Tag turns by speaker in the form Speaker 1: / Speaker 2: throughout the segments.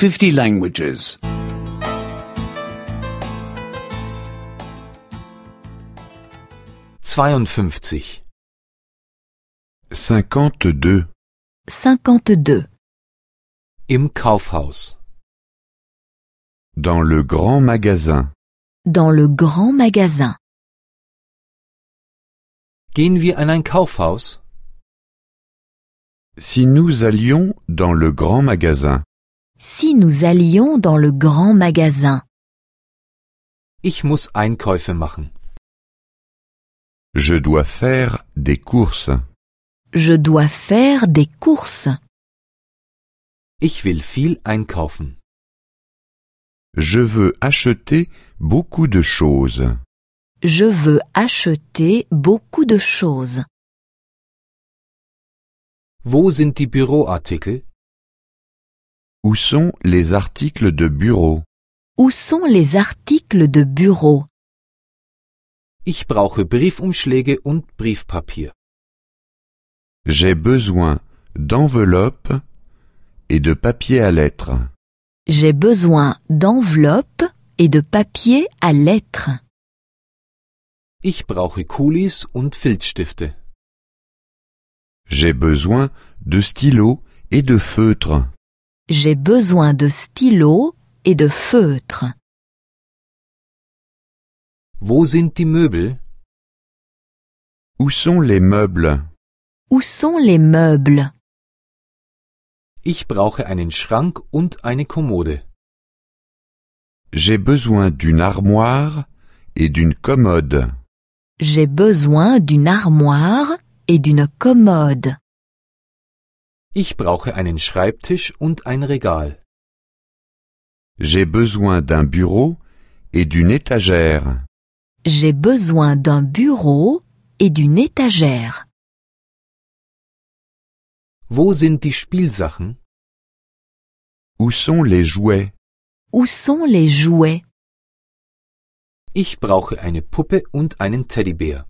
Speaker 1: 50 languages.
Speaker 2: 52.
Speaker 3: 52.
Speaker 4: 52.
Speaker 2: Im Kaufhaus.
Speaker 3: Dans le grand magasin.
Speaker 4: Dans le grand magasin.
Speaker 2: Gehen wir in ein Kaufhaus?
Speaker 3: Si nous allions dans le grand magasin.
Speaker 4: Si nous allions dans le grand magasin.
Speaker 2: Ich muss Einkäufe machen.
Speaker 3: Je dois faire des courses.
Speaker 4: Je dois faire des courses.
Speaker 2: Ich will viel einkaufen.
Speaker 3: Je veux acheter beaucoup de choses.
Speaker 4: Je veux acheter beaucoup de choses.
Speaker 2: Wo sind die Büroartikel?
Speaker 3: Où sont les articles de bureau?
Speaker 4: Où sont les articles de bureau?
Speaker 2: Ich brauche Briefumschläge und Briefpapier.
Speaker 3: J'ai besoin d'enveloppes et de papier à lettres.
Speaker 4: J'ai besoin d'enveloppes et de papier à lettres.
Speaker 2: Ich brauche Kulis und Filzstifte.
Speaker 3: J'ai besoin de stylos et de feutres.
Speaker 4: J'ai besoin de stylos et de feutres.
Speaker 2: Wo sind die Möbel?
Speaker 3: Où sont les meubles?
Speaker 4: Où sont les meubles?
Speaker 2: Ich brauche einen Schrank und eine Kommode.
Speaker 3: J'ai besoin d'une armoire et d'une commode.
Speaker 4: J'ai besoin d'une armoire et d'une commode.
Speaker 2: Ich brauche einen Schreibtisch und ein Regal.
Speaker 3: J'ai besoin d'un bureau et d'une étagère.
Speaker 4: J'ai besoin d'un bureau et d'une étagère.
Speaker 2: Wo sind die Spielsachen?
Speaker 3: Où sont les jouets?
Speaker 4: Où sont les jouets?
Speaker 2: Ich brauche eine Puppe und einen Teddybär.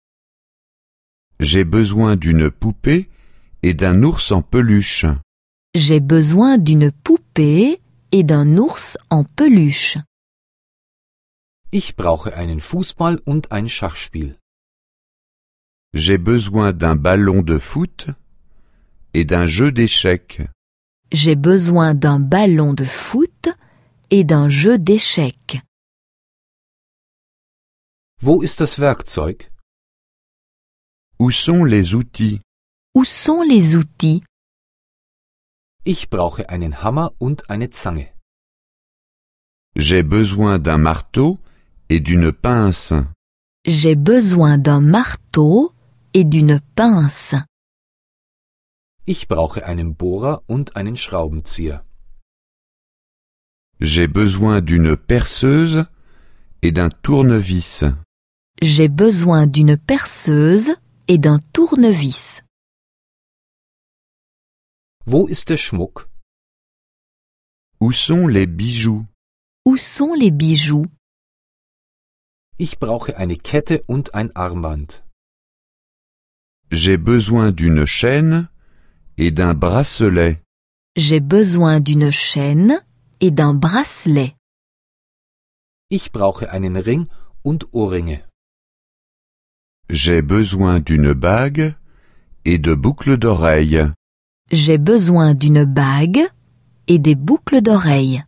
Speaker 3: J'ai besoin d'une poupée et d'un ours en peluche.
Speaker 4: J'ai besoin d'une poupée et d'un ours en peluche.
Speaker 2: Ich brauche einen Fußball und ein Schachspiel.
Speaker 3: J'ai besoin d'un ballon de foot et d'un jeu d'échecs.
Speaker 4: J'ai besoin d'un ballon de foot et d'un jeu d'échecs.
Speaker 2: Wo ist das Werkzeug?
Speaker 3: Où sont les outils?
Speaker 4: Où sont les outils?
Speaker 2: Ich brauche einen Hammer und eine Zange.
Speaker 3: J'ai besoin d'un marteau et d'une pince.
Speaker 4: J'ai besoin d'un marteau et d'une pince.
Speaker 2: Ich brauche einen Bohrer und einen Schraubenzieher.
Speaker 3: J'ai besoin d'une perceuse et d'un tournevis.
Speaker 4: J'ai besoin d'une perceuse et d'un tournevis.
Speaker 2: Wo ist der Schmuck?
Speaker 3: Où sont les bijoux?
Speaker 4: Où sont les bijoux?
Speaker 2: Ich brauche eine Kette und ein Armband.
Speaker 3: J'ai besoin d'une chaîne et d'un bracelet.
Speaker 4: J'ai besoin d'une chaîne et d'un bracelet.
Speaker 2: Ich brauche einen Ring und Ohrringe.
Speaker 3: J'ai besoin d'une bague et de boucles d'oreilles.
Speaker 4: J'ai besoin d'une bague et des boucles d'oreilles.